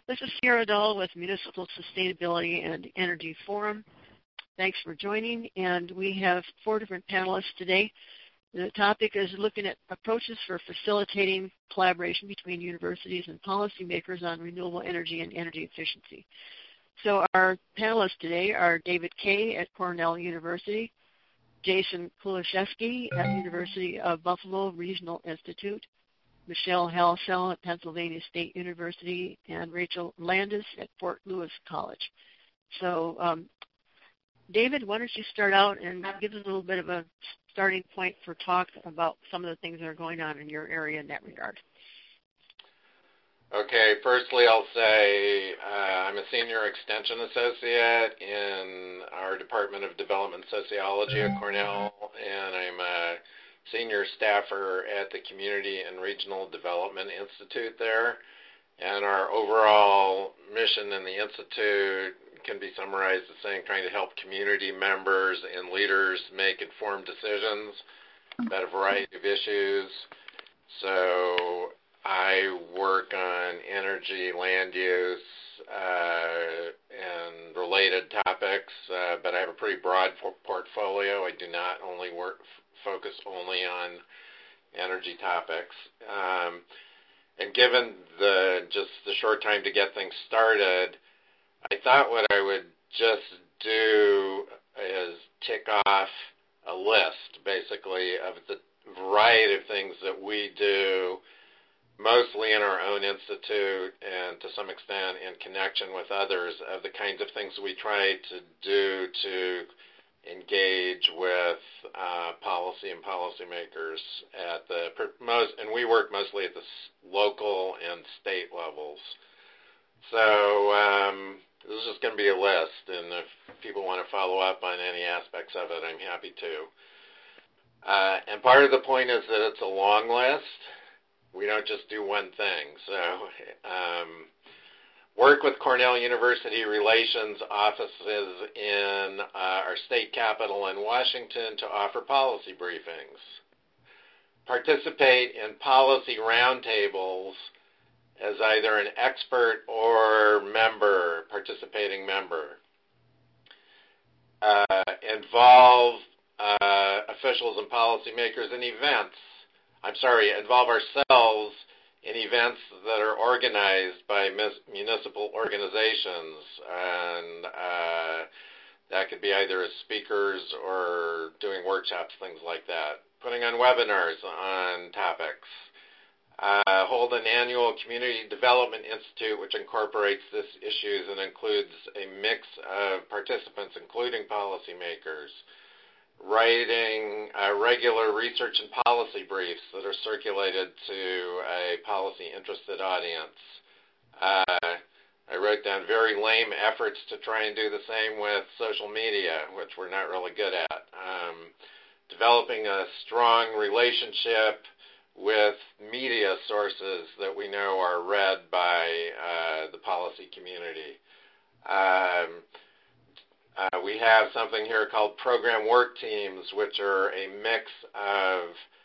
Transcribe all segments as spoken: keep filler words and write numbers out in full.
This is Sierra Dahl with Municipal Sustainability and Energy Forum. Thanks for joining, and we have four different panelists today. The topic is looking at approaches for facilitating collaboration between universities and policymakers on renewable energy and energy efficiency. So our panelists today are David Kaye at Cornell University, Jason Kulishevsky at University of Buffalo Regional Institute, Michelle Halsell at Pennsylvania State University, and Rachel Landis at Fort Lewis College. So um, David, why don't you start out and give us a little bit of a starting point for talk about some of the things that are going on in your area in that regard. Okay, firstly I'll say uh, I'm a senior extension associate in our Department of Development Sociology at Cornell, and I'm a senior staffer at the Community and Regional Development Institute there. And our overall mission in the Institute can be summarized as saying trying to help community members and leaders make informed decisions about a variety of issues. So I work on energy, land use, uh, and related topics, uh, but I have a pretty broad portfolio. I do not only work focus only on energy topics. Um, and given the just the short time to get things started, I thought what I would just do is tick off a list, basically, of the variety of things that we do, mostly in our own institute and to some extent in connection with others, of the kinds of things we try to do to engage with uh, policy and policymakers at the most, and we work mostly at the local and state levels. So um, this is just going to be a list, and if people want to follow up on any aspects of it, I'm happy to. Uh, and part of the point is that it's a long list. We don't just do one thing. So um, work with Cornell University relations offices in uh, our state capital in Washington to offer policy briefings. Participate in policy roundtables as either an expert or member, participating member. Uh, involve uh, officials and policymakers in events. I'm sorry, involve ourselves in events that are organized by municipal organizations, and uh, that could be either as speakers or doing workshops, things like that. Putting on webinars on topics. Uh, hold an annual Community Development Institute, which incorporates these issues and includes a mix of participants, including policymakers. Writing uh, regular research and policy briefs that are circulated to a policy-interested audience. Uh, I wrote down very lame efforts to try and do the same with social media, which we're not really good at. Um, developing a strong relationship with media sources that we know are read by uh, the policy community. Um, Uh, we have something here called program work teams, which are a mix of,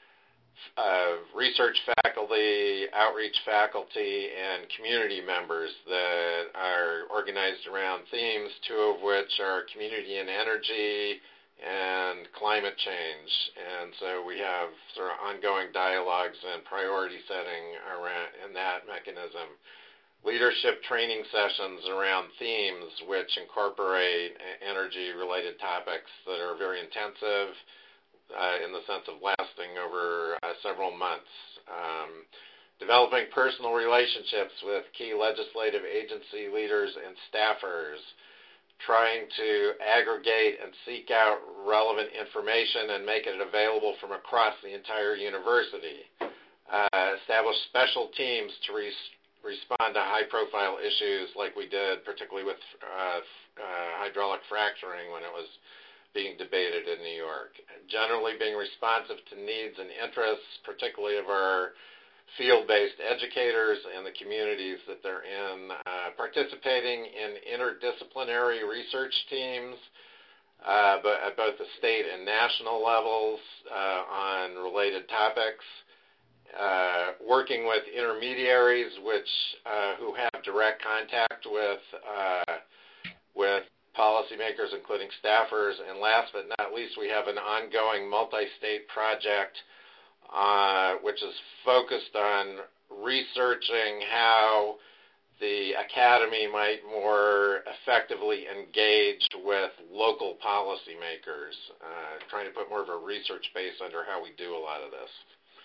of research faculty, outreach faculty, and community members that are organized around themes, two of which are community and energy and climate change. And so we have sort of ongoing dialogues and priority setting around in that mechanism. Leadership training sessions around themes which incorporate energy-related topics that are very intensive uh, in the sense of lasting over uh, several months. Um, developing personal relationships with key legislative agency leaders and staffers. Trying to aggregate and seek out relevant information and make it available from across the entire university. Uh, establish special teams to re- respond to high-profile issues like we did, particularly with uh, uh, hydraulic fracturing when it was being debated in New York. Generally being responsive to needs and interests, particularly of our field-based educators and the communities that they're in, uh, participating in interdisciplinary research teams uh, but at both the state and national levels uh, on related topics, uh, working with intermediaries, which uh, who have direct contact with uh, with policymakers, including staffers. And last but not least, we have an ongoing multi-state project uh, which is focused on researching how the academy might more effectively engage with local policymakers, uh, trying to put more of a research base under how we do a lot of this.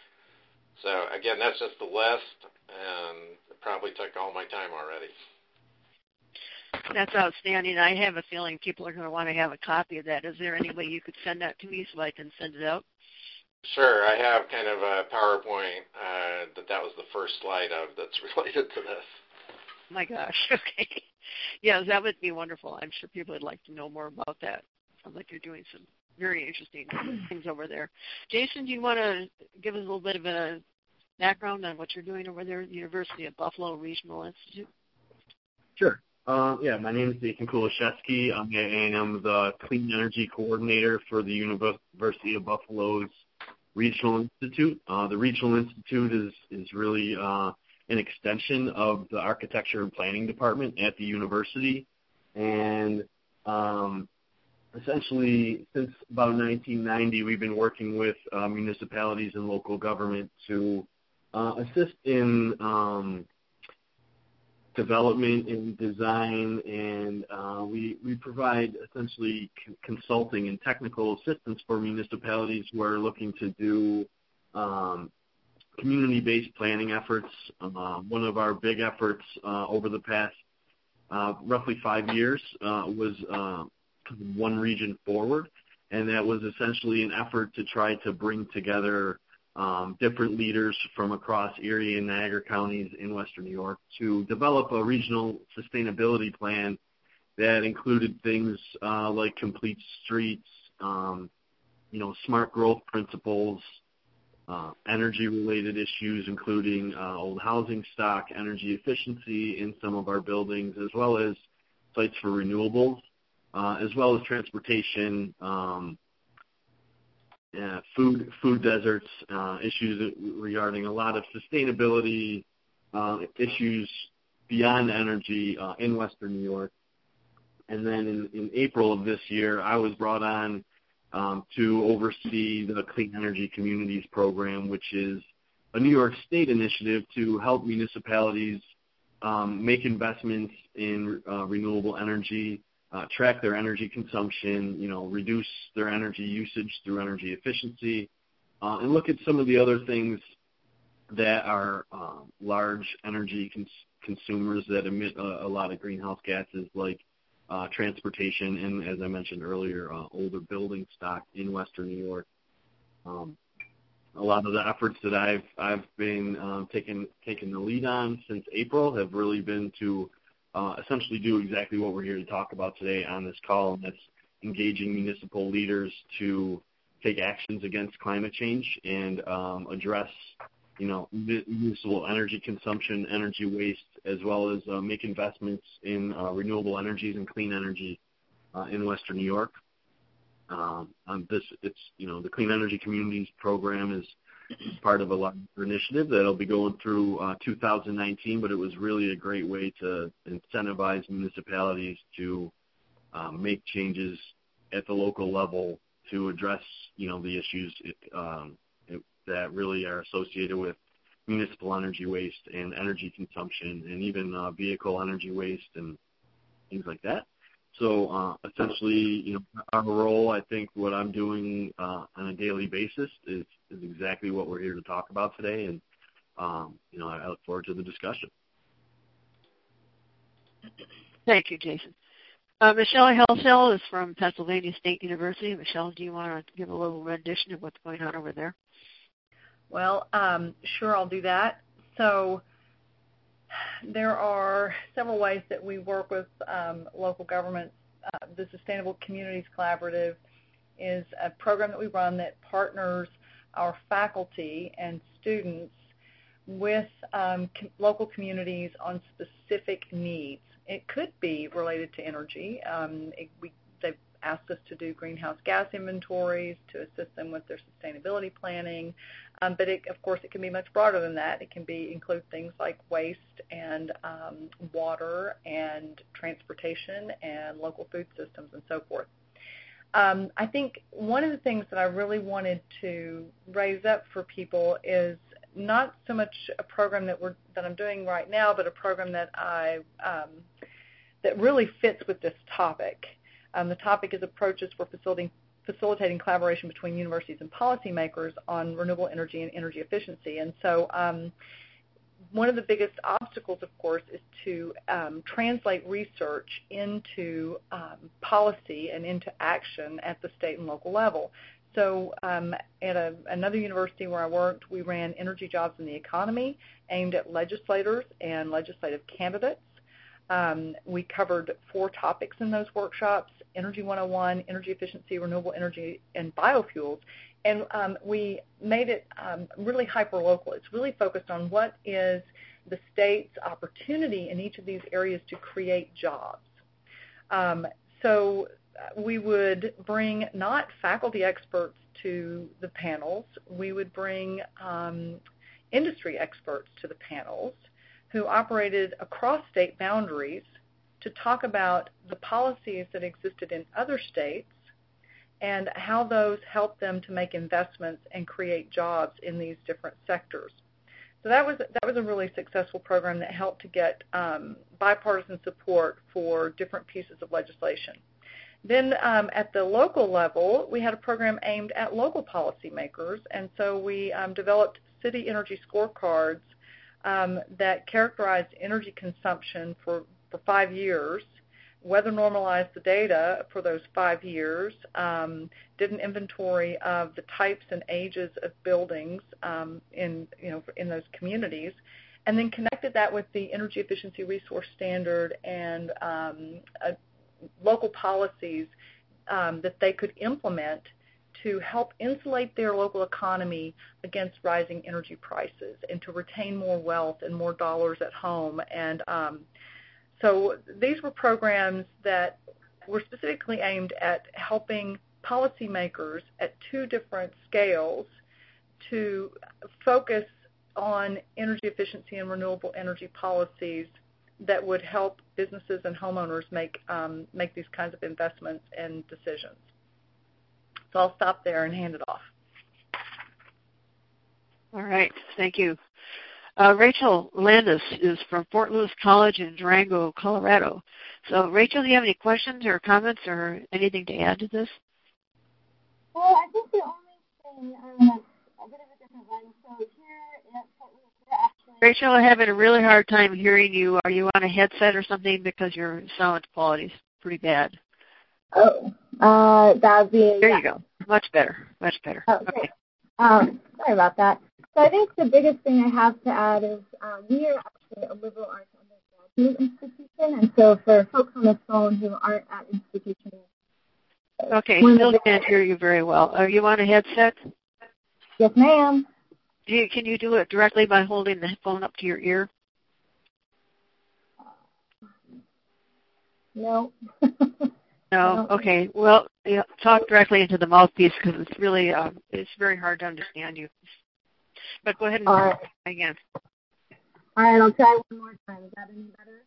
So again, that's just the list, and it probably took all my time already. That's outstanding. I have a feeling people are going to want to have a copy of that. Is there any way you could send that to me so I can send it out? Sure. I have kind of a PowerPoint uh, that that was the first slide of that's related to this. My gosh. Okay. Yeah, that would be wonderful. I'm sure people would like to know more about that. Sounds like you're doing some very interesting things over there. Jason, do you want to give us a little bit of a background on what you're doing over there at the University of Buffalo Regional Institute? Sure. Uh, yeah, my name is Jason Kulishevsky. I'm, and I'm the Clean Energy Coordinator for the University of Buffalo's Regional Institute. Uh, the Regional Institute is, is really uh, an extension of the Architecture and Planning Department at the university. And um, essentially, since about nineteen ninety, we've been working with uh, municipalities and local government to uh, assist in um, development and design, and uh, we, we provide essentially c- consulting and technical assistance for municipalities who are looking to do um, community-based planning efforts. Uh, one of our big efforts uh, over the past uh, roughly five years uh, was uh, One Region Forward, and that was essentially an effort to try to bring together um, different leaders from across Erie and Niagara counties in Western New York to develop a regional sustainability plan that included things uh, like complete streets, um, you know, smart growth principles, uh, energy-related issues, including uh, old housing stock, energy efficiency in some of our buildings, as well as sites for renewables, uh, as well as transportation, um, uh, food food deserts, uh, issues regarding a lot of sustainability uh, issues beyond energy uh, in Western New York. And then in, in April of this year, I was brought on um, to oversee the Clean Energy Communities Program, which is a New York State initiative to help municipalities um, make investments in uh, renewable energy, uh, track their energy consumption, you know, reduce their energy usage through energy efficiency, uh, and look at some of the other things that are uh, large energy cons- consumers that emit a, a lot of greenhouse gases, like uh, transportation and, as I mentioned earlier, uh, older building stock in Western New York. Um, a lot of the efforts that I've I've been um, taking taking the lead on since April have really been to uh, essentially do exactly what we're here to talk about today on this call, and that's engaging municipal leaders to take actions against climate change and um, address, you know, municipal energy consumption, energy waste, as well as uh, make investments in uh, renewable energies and clean energy uh, in Western New York. Um, on this, it's, you know, the Clean Energy Communities Program is part of a larger initiative that'll be going through uh, two thousand nineteen, but it was really a great way to incentivize municipalities to um, make changes at the local level to address, you know, the issues um, it, that really are associated with municipal energy waste and energy consumption, and even uh, vehicle energy waste and things like that. So uh, essentially, you know, our role, I think what I'm doing uh, on a daily basis is, is exactly what we're here to talk about today, and um, you know, I look forward to the discussion. Thank you, Jason. Uh, Michelle Helsell is from Pennsylvania State University. Michelle, do you want to give a little rendition of what's going on over there? Well, um, sure, I'll do that. So there are several ways that we work with um, local governments. Uh, the Sustainable Communities Collaborative is a program that we run that partners our faculty and students with um, com- local communities on specific needs. It could be related to energy. Um, it, we, they've ask us to do greenhouse gas inventories to assist them with their sustainability planning. Um, but, it, of course, it can be much broader than that. It can be include things like waste and um, water and transportation and local food systems and so forth. Um, I think one of the things that I really wanted to raise up for people is not so much a program that we're that I'm doing right now, but a program that I um, that really fits with this topic. Um, the topic is approaches for facilitating facilitating collaboration between universities and policymakers on renewable energy and energy efficiency. And so, um, one of the biggest obstacles, of course, is to um, translate research into um, policy and into action at the state and local level. So um, at a, another university where I worked, we ran Energy Jobs in the Economy, aimed at legislators and legislative candidates. Um, we covered four topics in those workshops: Energy one oh one, energy efficiency, renewable energy, and biofuels. And um, we made it um, really hyper-local. It's really focused on what is the state's opportunity in each of these areas to create jobs. Um, so we would bring not faculty experts to the panels. We would bring um, industry experts to the panels who operated across state boundaries to talk about the policies that existed in other states and how those help them to make investments and create jobs in these different sectors. So that was that was a really successful program that helped to get um, bipartisan support for different pieces of legislation. Then um, at the local level, we had a program aimed at local policymakers, and so we um, developed city energy scorecards um, that characterized energy consumption for, for five years, weather normalized the data for those five years, um, did an inventory of the types and ages of buildings um, in, you know, in those communities, and then connected that with the Energy Efficiency Resource Standard and um, a, local policies um, that they could implement to help insulate their local economy against rising energy prices and to retain more wealth and more dollars at home. And um, so these were programs that were specifically aimed at helping policymakers at two different scales to focus on energy efficiency and renewable energy policies that would help businesses and homeowners make um, make these kinds of investments and decisions. So I'll stop there and hand it off. All right, thank you. Uh, Rachel Landis is from Fort Lewis College in Durango, Colorado. So Rachel, do you have any questions or comments or anything to add to this? Well, I think the only thing, um, a bit of a different one. So here at Fort Lewis, we're actually... Rachel, I'm having a really hard time hearing you. Are you on a headset or something, because your sound quality is pretty bad? Oh, uh, that would be... There yeah. you go. Much better. Much better. Oh, okay. Um, sorry about that. So I think the biggest thing I have to add is um, we are actually a liberal arts undergraduate institution, and so for folks on the phone who aren't at institutions... Okay, still can't hear you very well. Are you on a headset? Yes, ma'am. Do you, can you do it directly by holding the phone up to your ear? No. No. Okay. Well, yeah, talk directly into the mouthpiece, because it's really uh, it's very hard to understand you. But go ahead and All right. try again. All right, I'll try one more time. Is that any better?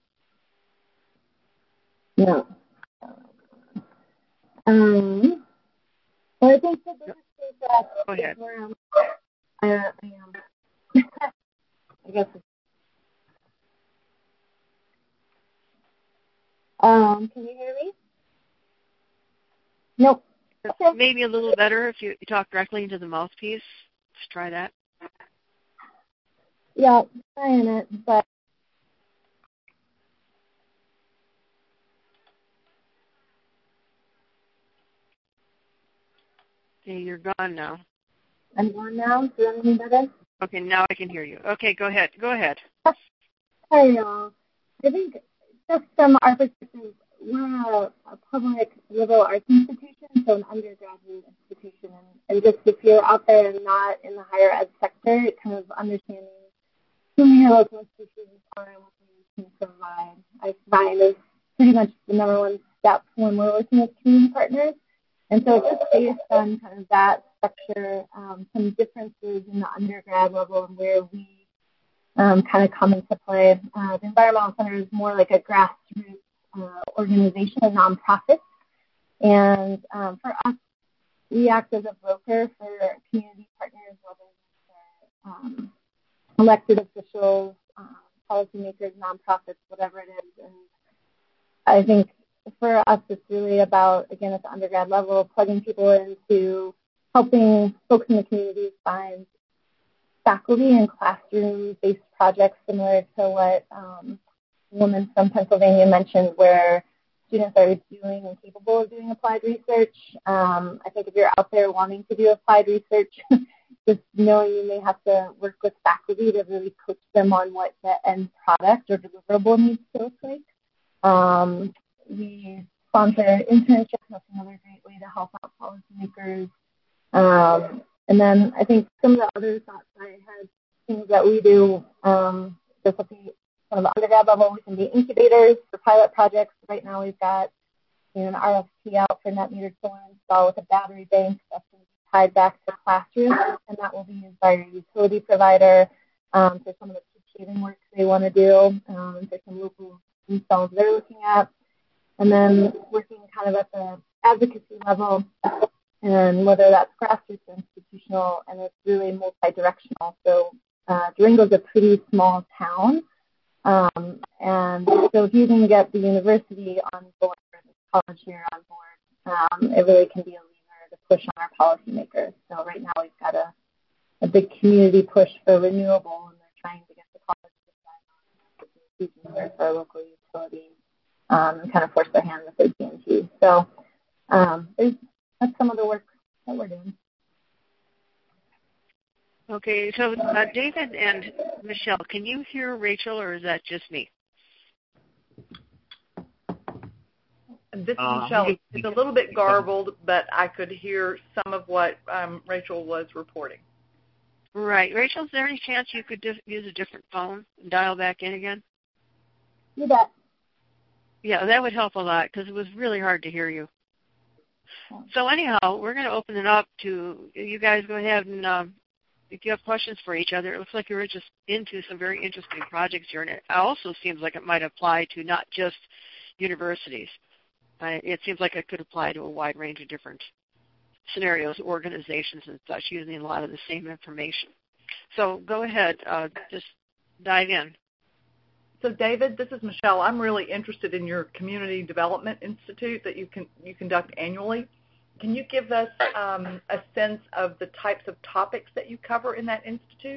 No. Um. Well, I think the biggest thing that Go ahead. where um, I, I am. I guess. It's, um. Can you hear me? Nope. Okay. Maybe a little better if you, you talk directly into the mouthpiece. Let's try that. Yeah, trying it, but. Okay, you're gone now. I'm gone now. Is that any better? Okay, now I can hear you. Okay, go ahead. Go ahead. Hi, y'all. I think just from our perspective, we're a, a public liberal arts institution, so an undergraduate institution. And, and just if you're out there and not in the higher ed sector, kind of understanding who your local institutions are and what they can provide, I find is pretty much the number one step when we're working with community partners. And so just based on kind of that structure, um, some differences in the undergrad level and where we um, kind of come into play. Uh, the Environmental Center is more like a grassroots uh, organization, a nonprofit. And um, for us, we act as a broker for community partners, whether it's um, elected officials, um, policymakers, nonprofits, whatever it is. And I think for us, it's really about, again, at the undergrad level, plugging people into helping folks in the community find faculty and classroom-based projects similar to what um, the woman from Pennsylvania mentioned, where students are doing and capable of doing applied research. Um, I think if you're out there wanting to do applied research, just knowing you may have to work with faculty to really coach them on what the end product or deliverable needs to look like. Um, we sponsor internships. That's another great way to help out policymakers. Um, and then I think some of the other thoughts I had, things that we do, um, just at the kind of undergrad level, we can be incubators for pilot projects. Right now we've got you know, an R F P out for net metered solar install with a battery bank that's going to be tied back to classrooms, and that will be used by your utility provider um, for some of the peak shaving work they want to do, um, and for some local installs they're looking at. And then working kind of at the advocacy level, and whether that's grassroots or institutional, and it's really multi-directional. So uh, Durango's a pretty small town, um, and so if you can get the university on board, the college here on board, um, it really can be a lever to push on our policymakers. So right now we've got a, a big community push for renewable, and they're trying to get the college to sign on for local utilities. Um, and kind of force their hand with their G M T. So um, that's some of the work that we're doing. Okay, so uh, David and Michelle, can you hear Rachel, or is that just me? This is Uh, Michelle. It's a little bit garbled, but I could hear some of what um, Rachel was reporting. Right. Rachel, is there any chance you could dif- use a different phone and dial back in again? You bet. Yeah, that would help a lot because it was really hard to hear you. So anyhow, we're going to open it up to you guys. Go ahead and um, if you have questions for each other. It looks like you're just into some very interesting projects here, and it also seems like it might apply to not just universities. Uh, it seems like it could apply to a wide range of different scenarios, organizations and such, using a lot of the same information. So go ahead, uh, just dive in. So, David, this is Michelle. I'm really interested in your Community Development Institute that you can you conduct annually. Can you give us um, a sense of the types of topics that you cover in that institute?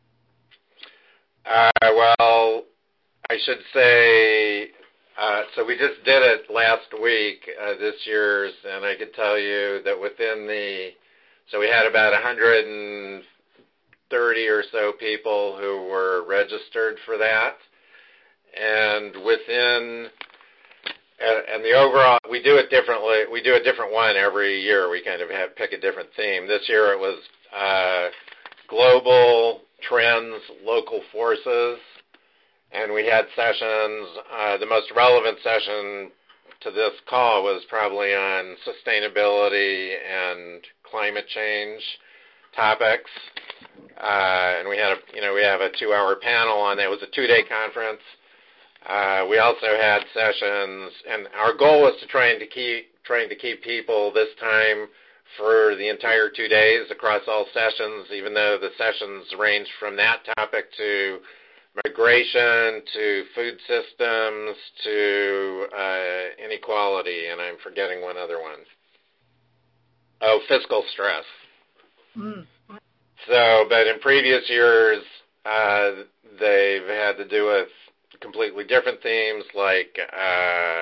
Uh, well, I should say, uh, so we just did it last week, uh, this year's, and I could tell you that within the, so we had about one hundred thirty or so people who were registered for that. And within, and the overall, we do it differently. We do a different one every year. We kind of have pick a different theme. This year it was uh, global trends, local forces, and we had sessions. Uh, the most relevant session to this call was probably on sustainability and climate change topics. Uh, and we had a, you know, we have a two-hour panel on that. It was a two-day conference. Uh, we also had sessions, and our goal was to try and to keep trying to keep people this time for the entire two days across all sessions, even though the sessions ranged from that topic to migration, to food systems, to uh, inequality, and I'm forgetting one other one. Oh, fiscal stress. Mm. So, but in previous years, uh, they've had to do with completely different themes like uh,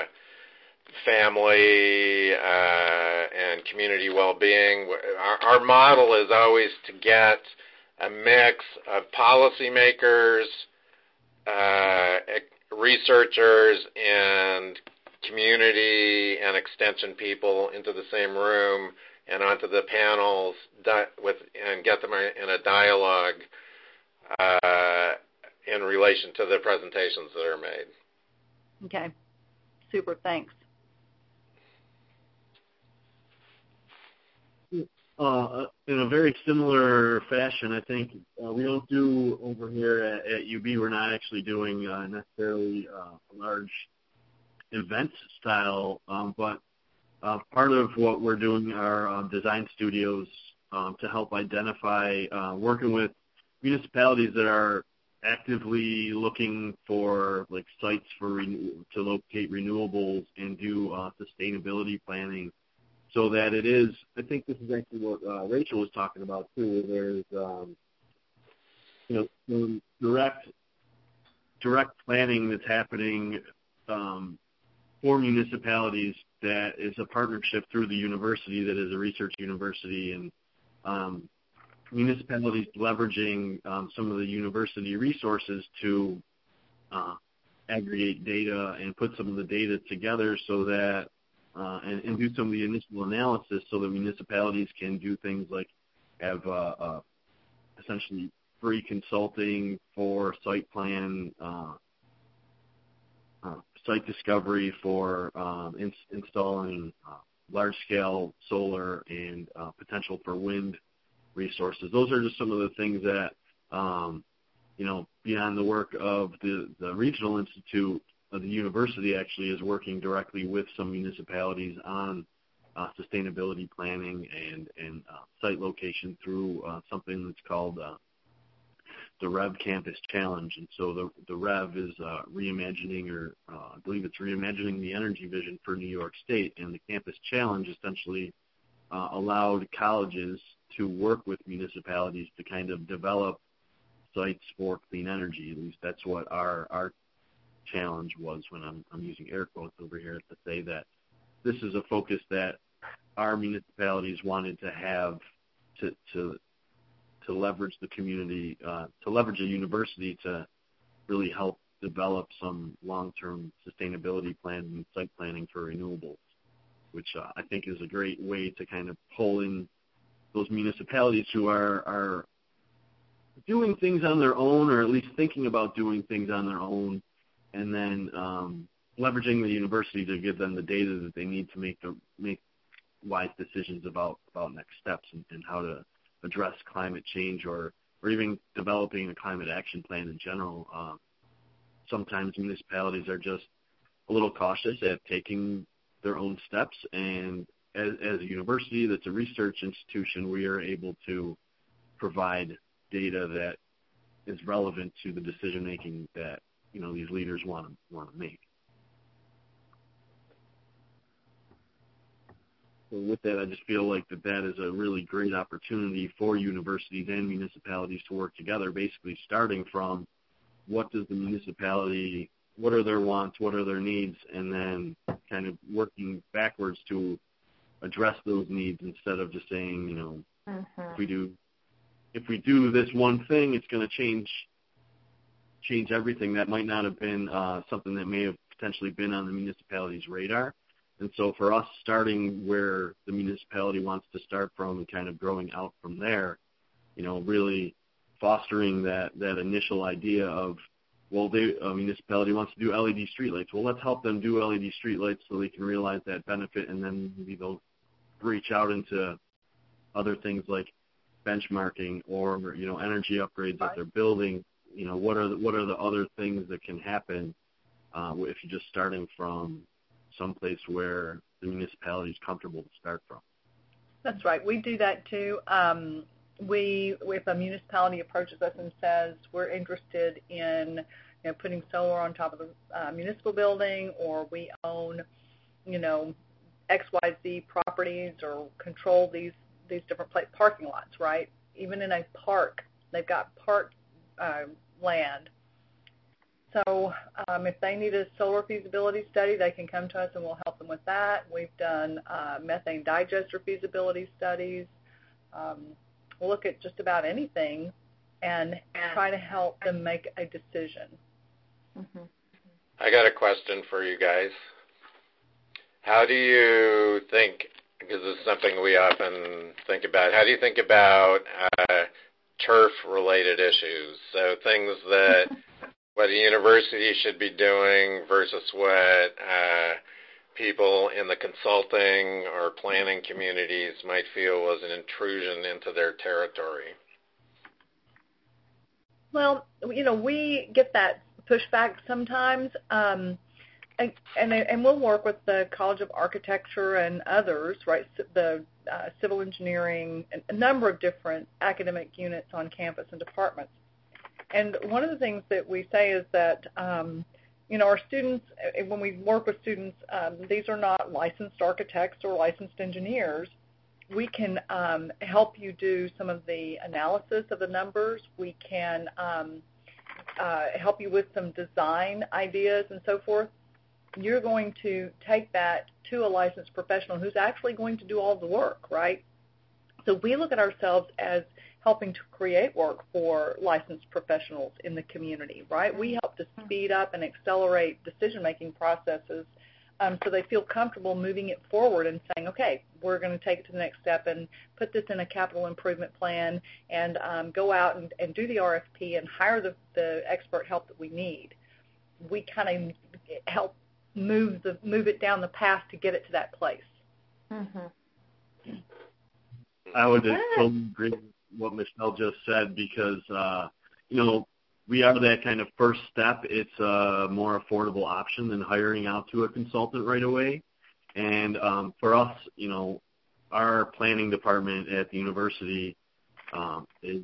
family uh, and community well-being. Our, our model is always to get a mix of policymakers, uh, researchers, and community and extension people into the same room and onto the panels di- with and get them in a dialogue uh, in relation to the presentations that are made. Okay. Super. Thanks. Uh, in a very similar fashion, I think uh, we don't do over here at, at U B. We're not actually doing uh, necessarily uh, large event style, um, but uh, part of what we're doing are um, design studios um, to help identify, uh, working with municipalities that are actively looking for like sites for renew- to locate renewables and do uh, sustainability planning. So that it is, I think this is actually what uh, Rachel was talking about too. There's, um, you know, direct direct planning that's happening um, for municipalities that is a partnership through the university that is a research university, and um, municipalities leveraging um, some of the university resources to uh, aggregate data and put some of the data together so that Uh, and, and do some of the initial analysis so that municipalities can do things like have uh, uh, essentially free consulting for site plan, uh, uh, site discovery for um, in, installing uh, large-scale solar and uh, potential for wind resources. Those are just some of the things that, um, you know, beyond the work of the, the Regional Institute, the university actually is working directly with some municipalities on uh, sustainability planning and, and uh, site location through uh, something that's called uh, the REV Campus Challenge. And so the, the REV is uh, reimagining, or uh, I believe it's reimagining the energy vision for New York State. And the Campus Challenge essentially uh, allowed colleges to work with municipalities to kind of develop sites for clean energy. At least that's what our, our challenge was, when I'm, I'm using air quotes over here to say that this is a focus that our municipalities wanted to have to to to leverage the community, uh, to leverage a university to really help develop some long-term sustainability plans and site planning for renewables, which uh, I think is a great way to kind of pull in those municipalities who are are doing things on their own, or at least thinking about doing things on their own, and then um, leveraging the university to give them the data that they need to make the, make wise decisions about, about next steps and, and how to address climate change, or, or even developing a climate action plan in general. Um, sometimes municipalities are just a little cautious at taking their own steps, and as, as a university that's a research institution, we are able to provide data that is relevant to the decision-making that you know these leaders want to want to make. So with that, I just feel like that that is a really great opportunity for universities and municipalities to work together, basically starting from what does the municipality, what are their wants, what are their needs, and then kind of working backwards to address those needs, instead of just saying, you know, mm-hmm. if we do if we do this one thing, it's going to change change everything. That might not have been uh, something that may have potentially been on the municipality's radar. And so for us, starting where the municipality wants to start from and kind of growing out from there, you know, really fostering that, that initial idea of, well, they, a municipality wants to do L E D streetlights. Well, let's help them do L E D streetlights so they can realize that benefit, and then maybe they'll reach out into other things like benchmarking or, you know, energy upgrades that they're building. You know, what are the, what are the other things that can happen uh, if you're just starting from someplace where the municipality is comfortable to start from. That's right. We do that too. Um, we, if a municipality approaches us and says we're interested in, you know, putting solar on top of the uh, municipal building, or we own, you know, X Y Z properties or control these these different place, parking lots, right? Even in a park, they've got park uh, land. So um, if they need a solar feasibility study, they can come to us and we'll help them with that. We've done uh, methane digester feasibility studies. Um, we'll look at just about anything and try to help them make a decision. Mm-hmm. I got a question for you guys. How do you think, because it's something we often think about, how do you think about uh, turf-related issues? So things that what a university should be doing versus what uh, people in the consulting or planning communities might feel was an intrusion into their territory? Well, you know, we get that pushback sometimes, um, and, and and we'll work with the College of Architecture and others, right? The uh, civil engineering, a number of different academic units on campus and departments. And one of the things that we say is that, um, you know, our students, when we work with students, um, these are not licensed architects or licensed engineers. We can um, help you do some of the analysis of the numbers. We can um, uh, help you with some design ideas and so forth. You're going to take that to a licensed professional who's actually going to do all the work, right? So we look at ourselves as helping to create work for licensed professionals in the community, right? We help to speed up and accelerate decision-making processes um, so they feel comfortable moving it forward and saying, okay, we're going to take it to the next step and put this in a capital improvement plan and um, go out and, and do the R F P and hire the, the expert help that we need. We kind of help move the move it down the path to get it to that place. Mm-hmm. I would totally agree with what Michelle just said because, uh, you know, we are that kind of first step. It's a more affordable option than hiring out to a consultant right away. And um, for us, you know, our planning department at the university um, is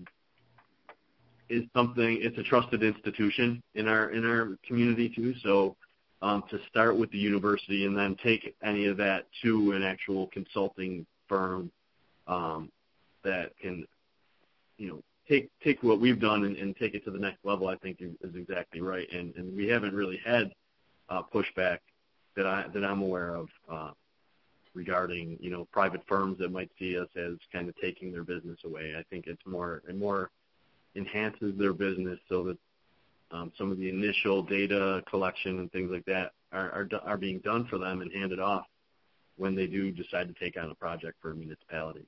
is something. It's a trusted institution in our in our community too. So um, to start with the university and then take any of that to an actual consulting firm um, that can, you know, take take what we've done and, and take it to the next level, I think is, is exactly right. And, and we haven't really had uh, pushback that I that I'm aware of uh, regarding, you know, private firms that might see us as kind of taking their business away. I think it's more and more enhances their business so that um, some of the initial data collection and things like that are, are are being done for them and handed off when they do decide to take on a project for a municipality.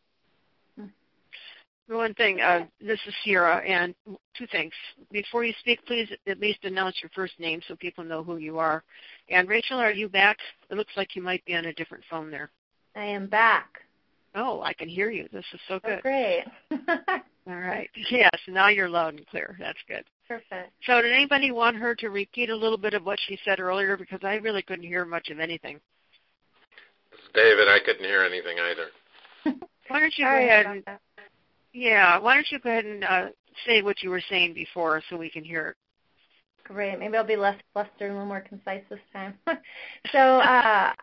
One thing, uh, this is Sierra, and two things. Before you speak, please at least announce your first name so people know who you are. And Rachel, are you back? It looks like you might be on a different phone there. I am back. Oh, I can hear you. This is so good. Oh, great. All right. Yes, now you're loud and clear. That's good. Perfect. So did anybody want her to repeat a little bit of what she said earlier? Because I really couldn't hear much of anything. This is David. I couldn't hear anything either. Why don't you Sorry go ahead about and... that. Yeah, why don't you go ahead and uh, say what you were saying before so we can hear it. Great. Maybe I'll be less flustered and a little more concise this time. so uh,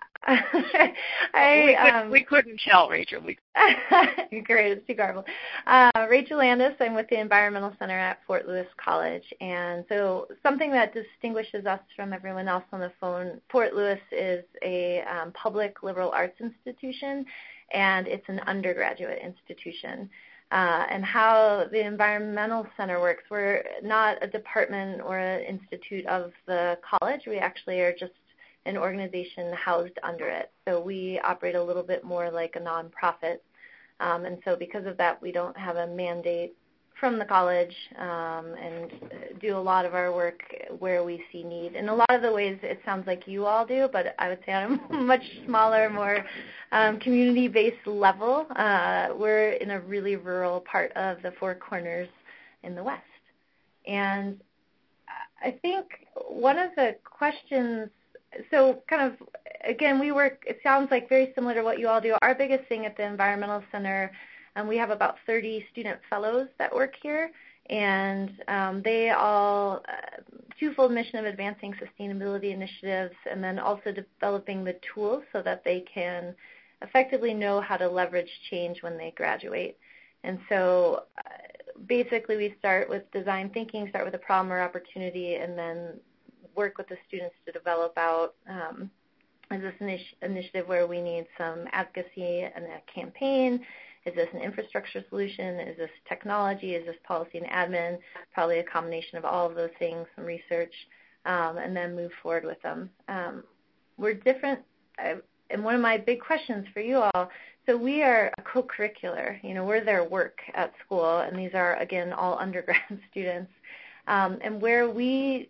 I we, could, um, we couldn't tell, Rachel. We... Great. It's too garbled. Uh, Rachel Landis. I'm with the Environmental Center at Fort Lewis College. And so something that distinguishes us from everyone else on the phone, Fort Lewis is a um, public liberal arts institution, and it's an undergraduate institution. Uh, and how the Environmental Center works. We're not a department or an institute of the college. We actually are just an organization housed under it. So we operate a little bit more like a nonprofit. Um, and so because of that, we don't have a mandate from the college um, and do a lot of our work where we see need. In a lot of the ways it sounds like you all do, but I would say on a much smaller, more um, community-based level. Uh, we're in a really rural part of the Four Corners in the West. And I think one of the questions, so kind of, again, we work, it sounds like very similar to what you all do. Our biggest thing at the Environmental Center, Um, we have about thirty student fellows that work here, and um, they all, uh, twofold mission of advancing sustainability initiatives and then also developing the tools so that they can effectively know how to leverage change when they graduate. And so uh, basically we start with design thinking, start with a problem or opportunity, and then work with the students to develop out um, is this an initiative where we need some advocacy and a campaign? Is this an infrastructure solution? Is this technology? Is this policy and admin? Probably a combination of all of those things, some research, um, and then move forward with them. Um, we're different, uh, and one of my big questions for you all, so we are a co-curricular. You know, we're their work at school, and these are, again, all undergrad students. Um, and where we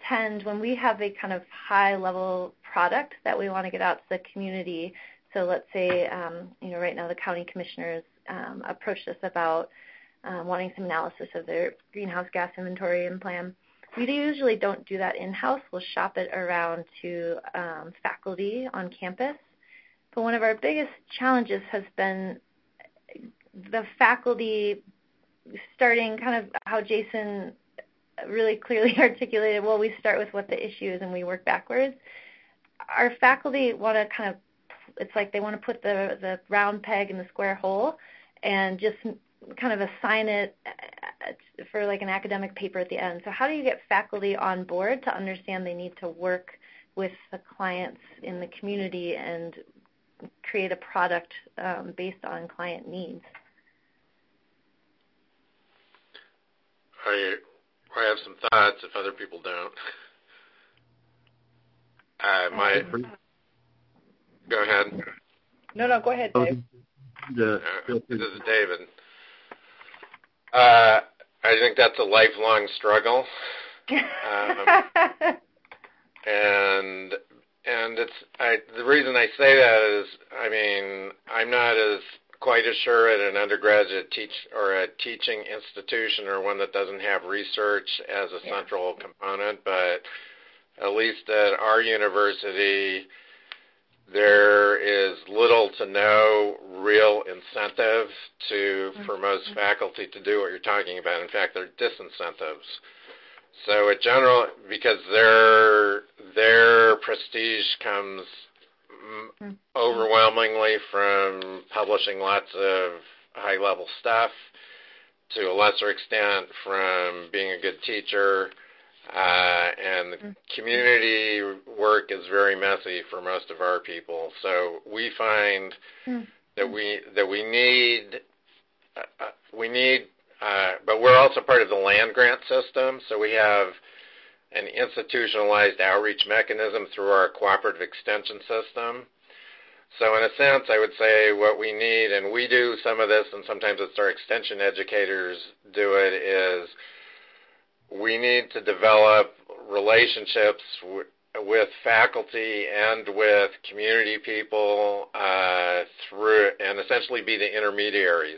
tend, when we have a kind of high-level product that we want to get out to the community, so let's say, um, you know, right now the county commissioners um, approached us about um, wanting some analysis of their greenhouse gas inventory and plan. We usually don't do that in-house. We'll shop it around to um, faculty on campus. But one of our biggest challenges has been the faculty starting kind of how Jason really clearly articulated, well, we start with what the issue is and we work backwards. Our faculty want to kind of, it's like they want to put the, the round peg in the square hole and just kind of assign it for like an academic paper at the end. So how do you get faculty on board to understand they need to work with the clients in the community and create a product um, based on client needs? I, I have some thoughts if other people don't. Uh, my, go ahead. No, no, go ahead, Dave. The, uh, this is David. Uh, I think that's a lifelong struggle. Um, and and it's I, the reason I say that is, I mean, I'm not as quite as sure at an undergraduate teach or a teaching institution or one that doesn't have research as a Yeah. central component, but at least at our university, there is little to no real incentive to for most faculty to do what you're talking about. In fact, they're disincentives. So it general because their their prestige comes mm, overwhelmingly from publishing lots of high-level stuff, to a lesser extent from being a good teacher. Uh, and the community work is very messy for most of our people. So we find that we that we need uh, we need, uh, but we're also part of the land grant system. So we have an institutionalized outreach mechanism through our cooperative extension system. So in a sense, I would say what we need, and we do some of this, and sometimes it's our extension educators do it, is we need to develop relationships w- with faculty and with community people uh, through, and essentially be the intermediaries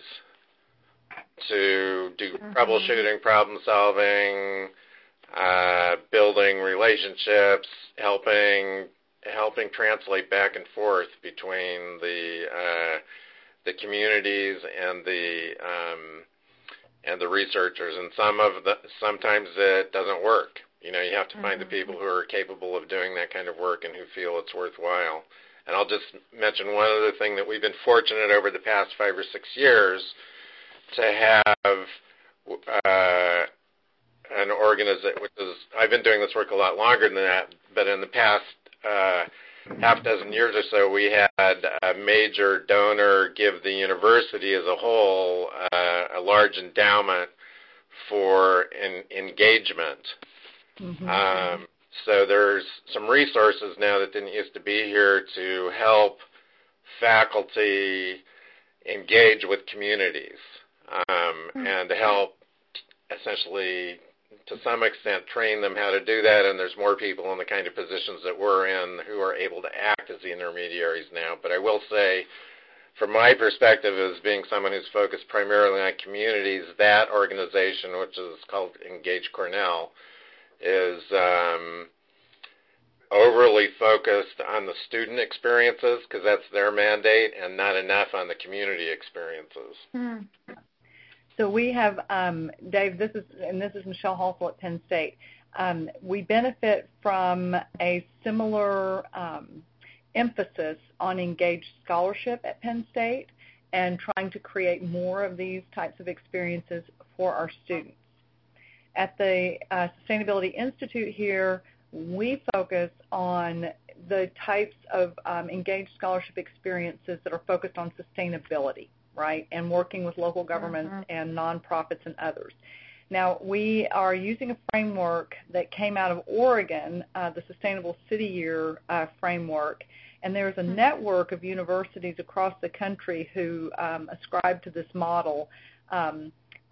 to do mm-hmm. troubleshooting, problem solving, uh, building relationships, helping helping translate back and forth between the uh, the communities and the um, and the researchers. And some of the sometimes it doesn't work. You know, you have to mm-hmm. find the people who are capable of doing that kind of work and who feel it's worthwhile. And I'll just mention one other thing that we've been fortunate over the past five or six years to have uh, an organization, which is, I've been doing this work a lot longer than that, but in the past uh, half dozen years or so, we had a major donor give the university as a whole uh, a large endowment for an engagement. Mm-hmm. Um, so there's some resources now that didn't used to be here to help faculty engage with communities um, mm-hmm. and to help essentially, to some extent, train them how to do that. And there's more people in the kind of positions that we're in who are able to act as the intermediaries now. But I will say, from my perspective as being someone who's focused primarily on communities, that organization, which is called Engage Cornell, is um, overly focused on the student experiences because that's their mandate, and not enough on the community experiences. Hmm. So we have, um, Dave, this is, and this is Michelle Halsell at Penn State. Um, we benefit from a similar um, emphasis on engaged scholarship at Penn State and trying to create more of these types of experiences for our students. At the uh, Sustainability Institute here, we focus on the types of um, engaged scholarship experiences that are focused on sustainability, right, and working with local governments mm-hmm. and nonprofits and others. Now, we are using a framework that came out of Oregon, uh, the Sustainable City Year uh, framework, and there's a mm-hmm. network of universities across the country who um, ascribe to this model um,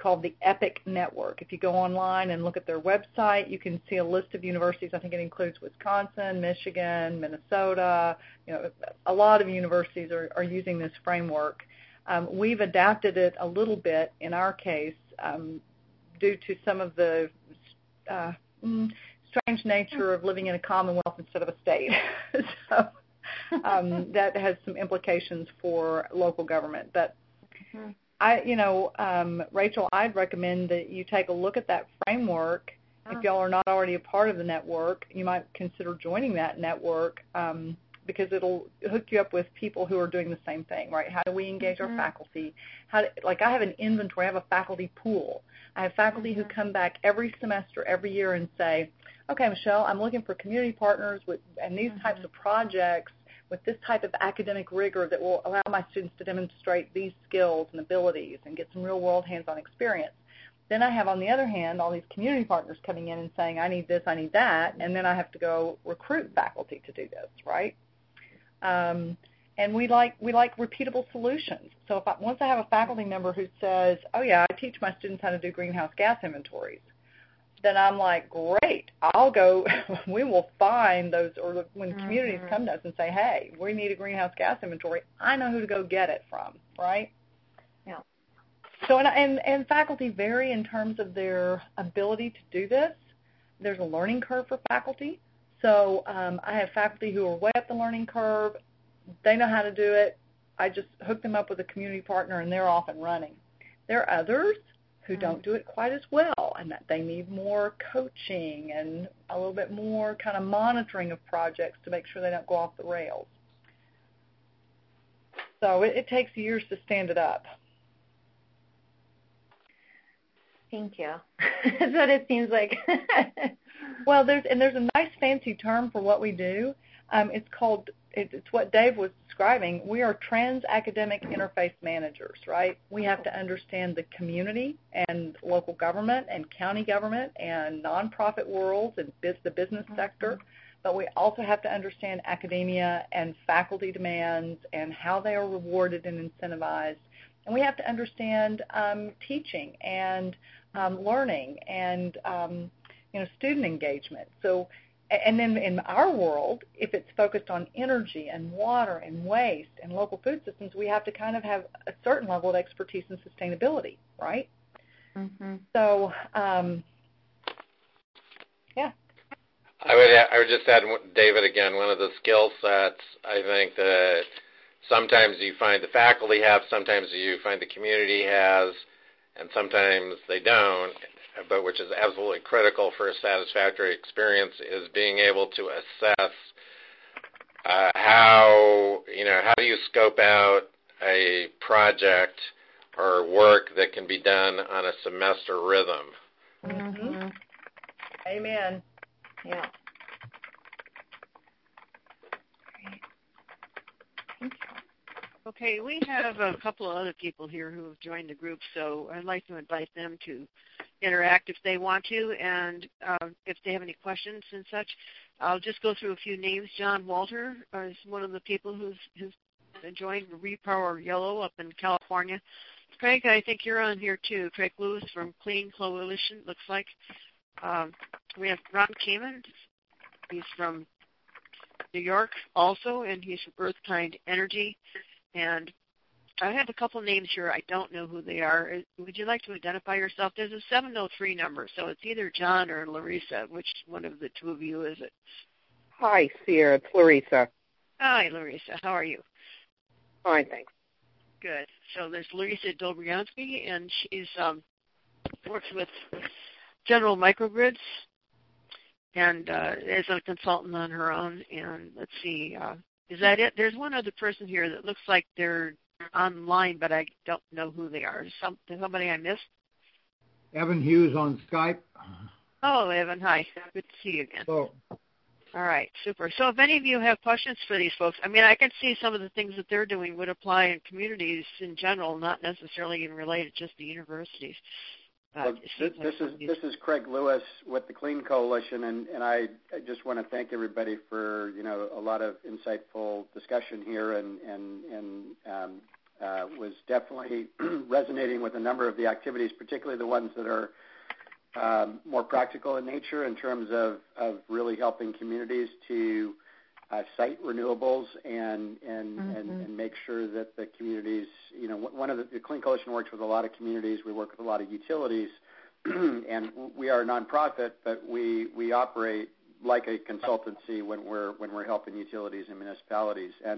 called the EPIC Network. If you go online and look at their website, you can see a list of universities. I think it includes Wisconsin, Michigan, Minnesota. You know, a lot of universities are, are using this framework. Um, we've adapted it a little bit in our case um, due to some of the uh, strange nature of living in a commonwealth instead of a state. so um, that has some implications for local government. But mm-hmm. I, you know, um, Rachel, I'd recommend that you take a look at that framework. Oh. If y'all are not already a part of the network, you might consider joining that network um, because it'll hook you up with people who are doing the same thing, right? How do we engage mm-hmm. our faculty? How do, like I have an inventory. I have a faculty pool. I have faculty mm-hmm. who come back every semester, every year and say, okay, Michelle, I'm looking for community partners with and these mm-hmm. types of projects with this type of academic rigor that will allow my students to demonstrate these skills and abilities and get some real-world hands-on experience. Then I have, on the other hand, all these community partners coming in and saying, I need this, I need that, and then I have to go recruit faculty to do this, right? Um, and we like we like repeatable solutions. So if I, once I have a faculty member who says, oh, yeah, I teach my students how to do greenhouse gas inventories, then I'm like, great, I'll go, we will find those, or when mm-hmm. communities come to us and say, hey, we need a greenhouse gas inventory, I know who to go get it from, right? Yeah. So, and, and, and faculty vary in terms of their ability to do this. There's a learning curve for faculty. So um, I have faculty who are way up the learning curve. They know how to do it. I just hook them up with a community partner, and they're off and running. There are others who don't do it quite as well, and that they need more coaching and a little bit more kind of monitoring of projects to make sure they don't go off the rails. So it, it takes years to stand it up. Thank you. That's what it seems like. Well, there's and there's a nice fancy term for what we do. Um, it's called, it's what Dave was describing. We are trans-academic interface managers, right? We have to understand the community and local government and county government and nonprofit worlds and biz, the business sector, but we also have to understand academia and faculty demands and how they are rewarded and incentivized. And we have to understand um, teaching and um, learning and um, you know, student engagement. So. And then in our world, if it's focused on energy and water and waste and local food systems, we have to kind of have a certain level of expertise in sustainability, right? Mm-hmm. So, um, yeah. I would I would just add, David, again, one of the skill sets I think that sometimes you find the faculty have, sometimes you find the community has, and sometimes they don't, but which is absolutely critical for a satisfactory experience, is being able to assess uh, how, you know, how do you scope out a project or work that can be done on a semester rhythm. Mm-hmm. Amen. Yeah. Okay, we have a couple of other people here who have joined the group, so I'd like to invite them to interact if they want to, and uh, if they have any questions and such. I'll just go through a few names. John Walter is one of the people who's, who's joined Repower Yellow up in California. Craig, I think you're on here too. Craig Lewis from Clean Coalition, looks like. Um, we have Ron Kamen. He's from New York also, and he's from Earthkind Energy. And I have a couple names here. I don't know who they are. Would you like to identify yourself? There's a seven oh three number, so it's either John or Larissa. Which one of the two of you is it? Hi, Sierra. It's Larissa. Hi, Larissa. How are you? Fine, thanks. Good. So there's Larissa Dobriansky, and she's um, works with General Microgrids and uh, is a consultant on her own. And let's see, uh, is that it? There's one other person here that looks like they're online, but I don't know who they are. Some, somebody I missed? Evan Hughes on Skype. Oh, Evan, hi. Good to see you again. Oh. All right, super. So if any of you have questions for these folks, I mean, I can see some of the things that they're doing would apply in communities in general, not necessarily even related just to universities. Well, this, this is this is Craig Lewis with the Clean Coalition, and, and I, I just want to thank everybody for, you know, a lot of insightful discussion here, and and, and um, uh, was definitely resonating with a number of the activities, particularly the ones that are um, more practical in nature in terms of, of really helping communities to uh, site renewables and and, mm-hmm. and and make sure that the communities, you know, one of the, the Clean Coalition works with a lot of communities. We work with a lot of utilities, and we are a nonprofit, but we we operate like a consultancy when we're when we're helping utilities and municipalities. And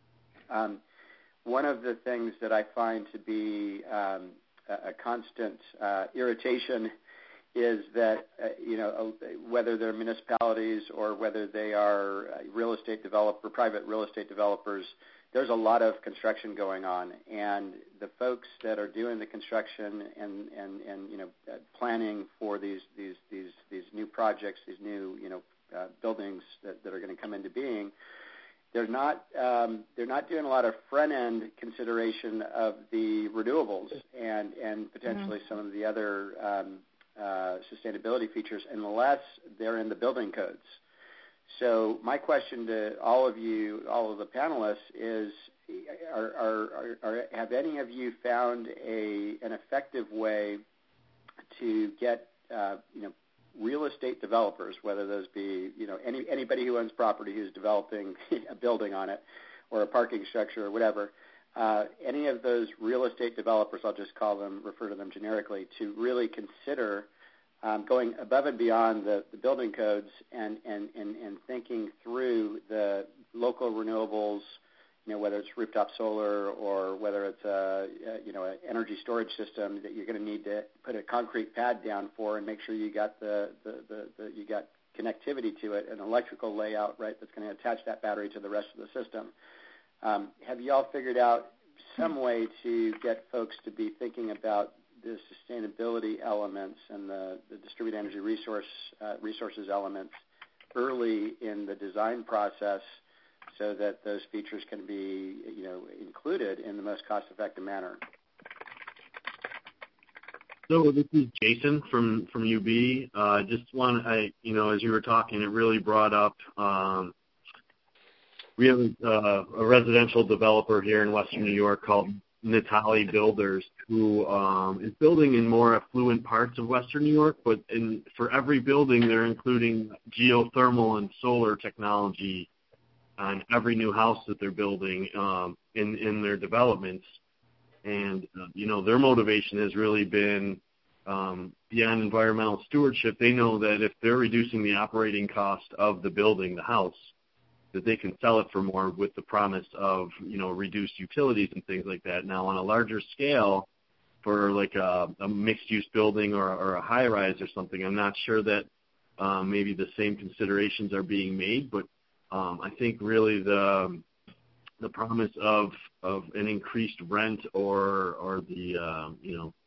um, one of the things that I find to be um, a, a constant uh, irritation is that uh, you know whether they're municipalities or whether they are uh, real estate developer, private real estate developers, there's a lot of construction going on, and the folks that are doing the construction and and, and you know uh, planning for these these these these new projects, these new you know uh, buildings that, that are going to come into being, they're not um, they're not doing a lot of front end consideration of the renewables and and potentially mm-hmm. some of the other um, uh, sustainability features unless they're in the building codes. So my question to all of you, all of the panelists, is: are, are, are, have any of you found a an effective way to get uh, you know real estate developers, whether those be you know any anybody who owns property who's developing a building on it, or a parking structure or whatever, uh, any of those real estate developers, I'll just call them, refer to them generically, to really consider Um, going above and beyond the, the building codes and, and, and, and thinking through the local renewables, you know, whether it's rooftop solar or whether it's a, a you know an energy storage system that you're going to need to put a concrete pad down for and make sure you got the, the, the, the you got connectivity to it, an electrical layout, right, that's going to attach that battery to the rest of the system. Um, have you all figured out some way to get folks to be thinking about the sustainability elements and the, the distributed energy resource uh, resources elements early in the design process, so that those features can be, you know, included in the most cost-effective manner? So this is Jason from from U B. Uh, just want I you know as you were talking, it really brought up. Um, we have uh, a residential developer here in Western New York called Natali Builders, who um, is building in more affluent parts of Western New York, but in, for every building they're including geothermal and solar technology on every new house that they're building um, in, in their developments. And, uh, you know, their motivation has really been um, beyond environmental stewardship. They know that if they're reducing the operating cost of the building, the house, that they can sell it for more with the promise of, you know, reduced utilities and things like that. Now, on a larger scale, for like a, a mixed-use building or, or a high-rise or something, I'm not sure that um, maybe the same considerations are being made, but um, I think really the the promise of of an increased rent or or the uh, you know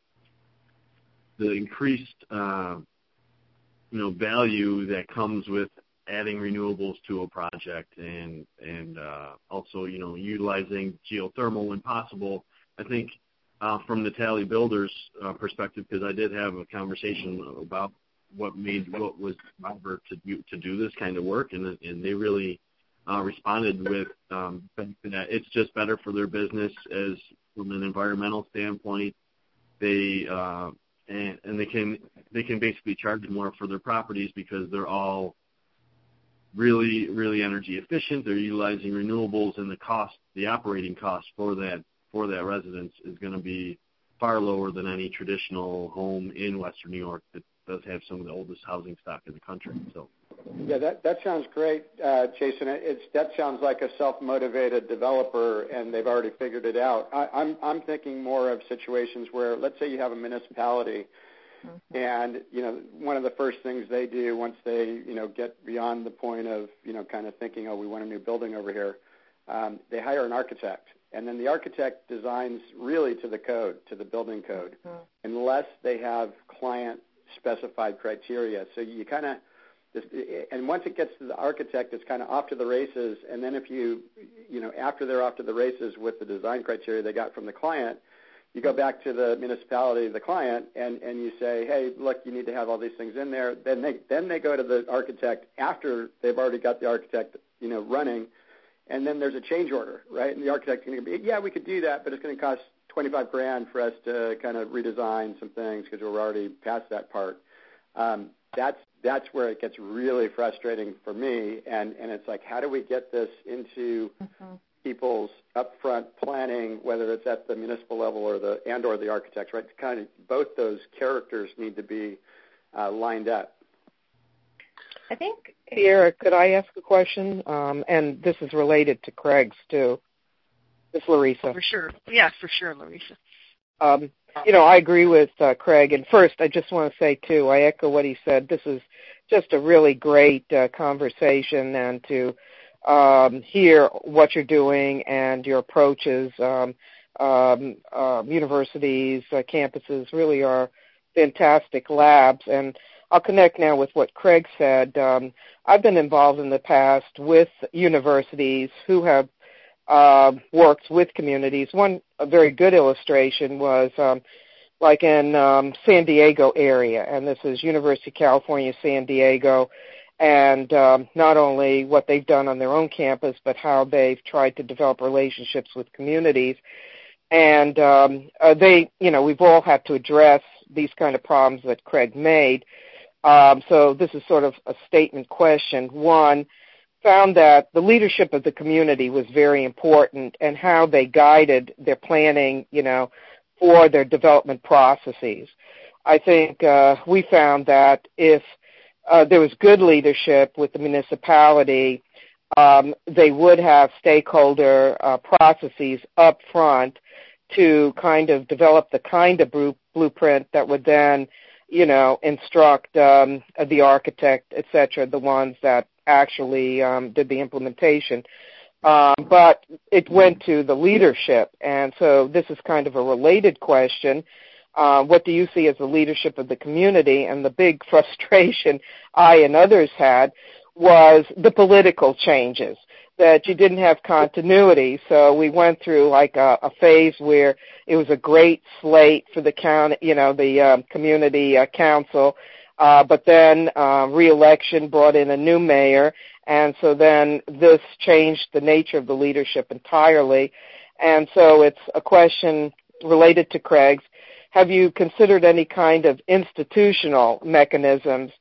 the increased uh, you know value that comes with adding renewables to a project and and uh, also you know utilizing geothermal when possible. I think uh, from the Natali Builders uh, perspective, because I did have a conversation about what made what was driver to do to do this kind of work, and and they really uh, responded with um, that it's just better for their business as from an environmental standpoint. They uh, and and they can they can basically charge more for their properties because they're all really, really energy efficient. They're utilizing renewables, and the cost, the operating cost for that for that residence is going to be far lower than any traditional home in Western New York that does have some of the oldest housing stock in the country. So, yeah, that that sounds great, uh, Jason. It's that sounds like a self-motivated developer, and they've already figured it out. I, I'm I'm thinking more of situations where, let's say, you have a municipality. And, you know, one of the first things they do once they, you know, get beyond the point of, you know, kind of thinking, oh, we want a new building over here, um, they hire an architect. And then the architect designs really to the code, to the building code, mm-hmm. unless they have client-specified criteria. So you kind of, and once it gets to the architect, it's kind of off to the races. And then if you, you know, after they're off to the races with the design criteria they got from the client, you go back to the municipality, the client, and, and you say, hey, look, you need to have all these things in there. Then they then they go to the architect after they've already got the architect, you know, running, and then there's a change order, right? And the architect's going to be, yeah, we could do that, but it's going to cost twenty-five grand for us to kind of redesign some things because we're already past that part. Um, that's that's where it gets really frustrating for me, and, and it's like, how do we get this into mm-hmm. people's upfront planning, whether it's at the municipal level or the and or the architects, right? Kind of both those characters need to be uh, lined up. I think, Sierra, could I ask a question? Um, and this is related to Craig's too. This is Larissa. For sure. Yeah, for sure, Larissa. Um, you know, I agree with uh, Craig. And first, I just want to say, too, I echo what he said. This is just a really great uh, conversation, and to um, hear what you're doing and your approaches. Um, um, uh, universities, uh, campuses really are fantastic labs. And I'll connect now with what Craig said. Um, I've been involved in the past with universities who have uh, worked with communities. One a very good illustration was um, like in um, San Diego area, and this is University of California, San Diego, and um, not only what they've done on their own campus, but how they've tried to develop relationships with communities. And um, uh, they, you know, we've all had to address these kind of problems that Craig made. Um, so this is sort of a statement question. One, found that the leadership of the community was very important and how they guided their planning, you know, for their development processes. I think uh, we found that if uh, there was good leadership with the municipality, um, they would have stakeholder uh, processes up front to kind of develop the kind of blueprint that would then, you know, instruct um, the architect, et cetera, the ones that actually um, did the implementation. Um, but it went to the leadership, and so this is kind of a related question. Uh, what do you see as the leadership of the community? And the big frustration I and others had was the political changes, that you didn't have continuity. So we went through like a, a phase where it was a great slate for the county, you know, the um, community uh, council, uh, but then uh, re-election brought in a new mayor, and so then this changed the nature of the leadership entirely. And so it's a question related to Craig's. Have you considered any kind of institutional mechanisms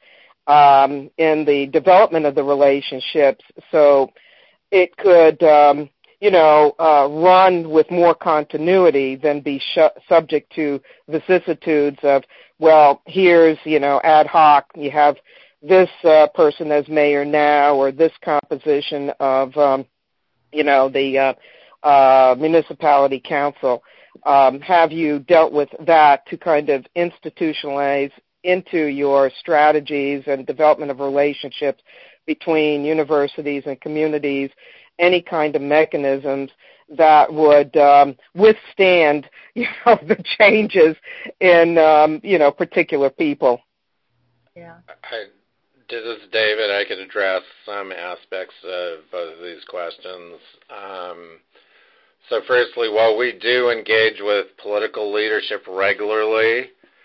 um, in the development of the relationships so it could, um, you know, uh, run with more continuity than be sh- subject to vicissitudes of, well, here's, you know, ad hoc, you have this uh, person as mayor now, or this composition of, um, you know, the uh, uh, municipality council. Um, have you dealt with that to kind of institutionalize into your strategies and development of relationships between universities and communities, any kind of mechanisms that would um, withstand, you know, the changes in, um, you know, particular people? Yeah. I, this is David. I could address some aspects of both of these questions. Um, so firstly, while we do engage with political leadership regularly,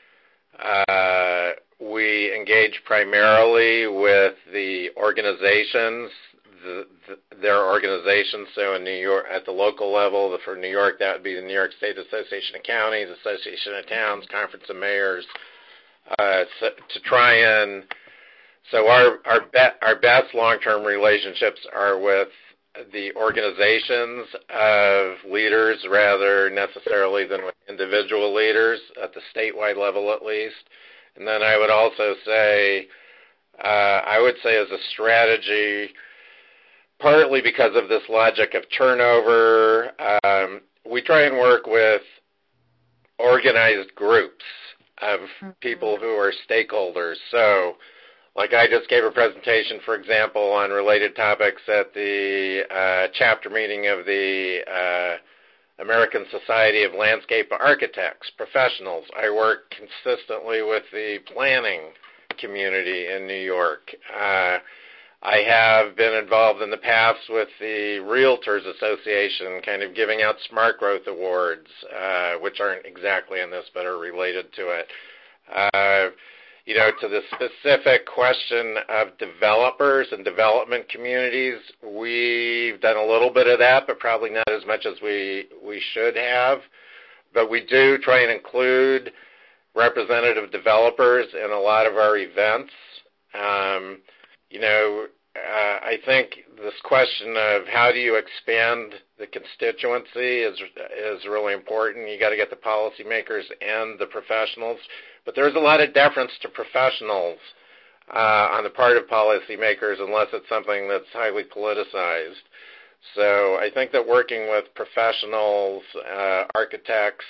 uh, we engage primarily with the organizations, the, the, their organizations. So in New York, at the local level, the, for New York, that would be the New York State Association of Counties, Association of Towns, Conference of Mayors, uh, so, to try and, so our our, be, our best long-term relationships are with the organizations of leaders rather necessarily than with individual leaders at the statewide level at least. And then I would also say, uh, I would say as a strategy, partly because of this logic of turnover, um, we try and work with organized groups of people who are stakeholders. So, like I just gave a presentation, for example, on related topics at the uh, chapter meeting of the uh, American Society of Landscape Architects, professionals. I work consistently with the planning community in New York. Uh, I have been involved in the past with the Realtors Association, kind of giving out Smart Growth Awards, uh, which aren't exactly in this but are related to it. Uh, you know, to the specific question of developers and development communities, we've done a little bit of that, but probably not as much as we, we should have. But we do try and include representative developers in a lot of our events. Um, you know, uh, I think this question of how do you expand the constituency is is really important. You got to get the policymakers and the professionals. But there's a lot of deference to professionals uh, on the part of policymakers unless it's something that's highly politicized. So I think that working with professionals, uh, architects,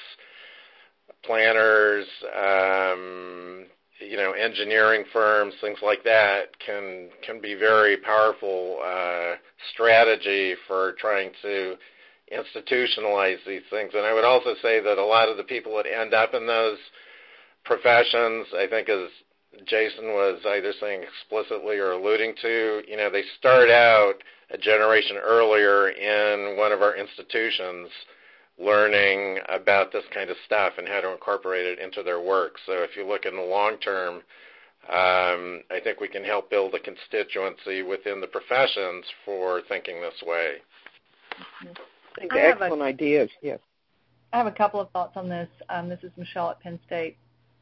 planners, um, you know, engineering firms, things like that can can be very powerful uh, strategy for trying to institutionalize these things. And I would also say that a lot of the people that end up in those professions, I think as Jason was either saying explicitly or alluding to, you know, they start out a generation earlier in one of our institutions learning about this kind of stuff and how to incorporate it into their work. So if you look in the long term, um, I think we can help build a constituency within the professions for thinking this way. I think excellent a, ideas, yes. I have a couple of thoughts on this. Um, this is Michelle at Penn State.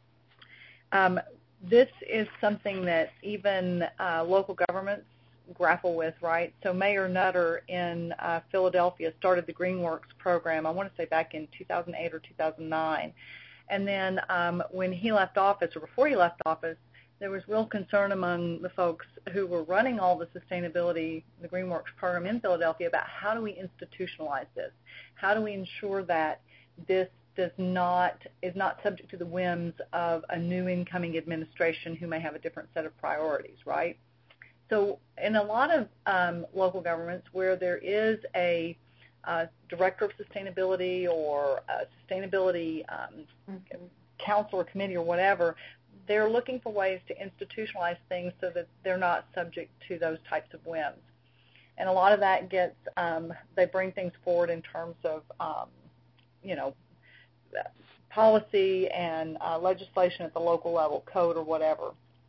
Um, this is something that even uh, local governments grapple with, right? So Mayor Nutter in uh, Philadelphia started the GreenWorks program, I want to say back in two thousand eight or two thousand nine. And then um, when he left office, or before he left office, there was real concern among the folks who were running all the sustainability, the GreenWorks program in Philadelphia, about how do we institutionalize this? How do we ensure that this does not is not subject to the whims of a new incoming administration who may have a different set of priorities, right? So in a lot of um, local governments where there is a uh, director of sustainability or a sustainability um, mm-hmm. council or committee or whatever, they're looking for ways to institutionalize things so that they're not subject to those types of whims. And a lot of that gets, um, they bring things forward in terms of, um, you know, policy and uh, legislation at the local level, code or whatever.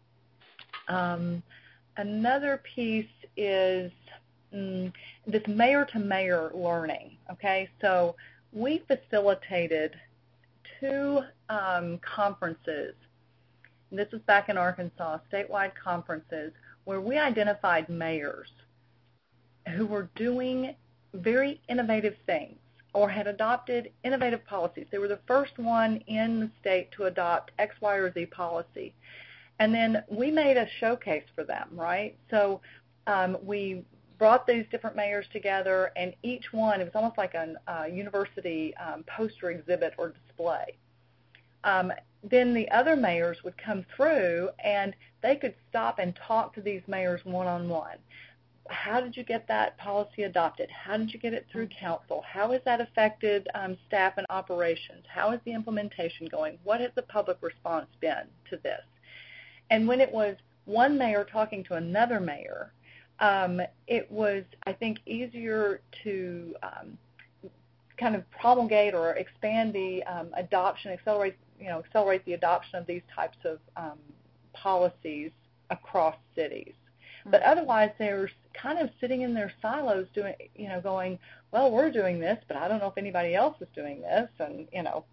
Um, Another piece is mm, this mayor-to-mayor learning, okay? So we facilitated two um, conferences. And this was back in Arkansas, statewide conferences, where we identified mayors who were doing very innovative things or had adopted innovative policies. They were the first one in the state to adopt X, Y, or Z policy. And then we made a showcase for them, right? So um, we brought these different mayors together, and each one, it was almost like a uh, university um, poster exhibit or display. Um, then the other mayors would come through, and they could stop and talk to these mayors one-on-one. How did you get that policy adopted? How did you get it through council? How has that affected um, staff and operations? How is the implementation going? What has the public response been to this? And when it was one mayor talking to another mayor, um, it was, I think, easier to um, kind of promulgate or expand the um, adoption, accelerate, you know, accelerate the adoption of these types of um, policies across cities. Mm-hmm. But otherwise, they're kind of sitting in their silos, doing, you know, going, well, we're doing this, but I don't know if anybody else is doing this, and you know.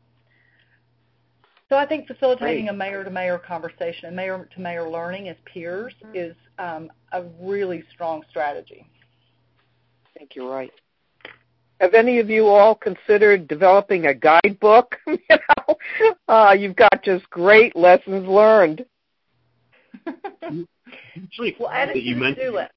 So I think facilitating Great. a mayor-to-mayor conversation and mayor-to-mayor learning as peers mm-hmm. is um, a really strong strategy. I think you're right. Have any of you all considered developing a guidebook? you know, uh, you've got just great lessons learned. Actually, well, add it that you to mentioned. Do it.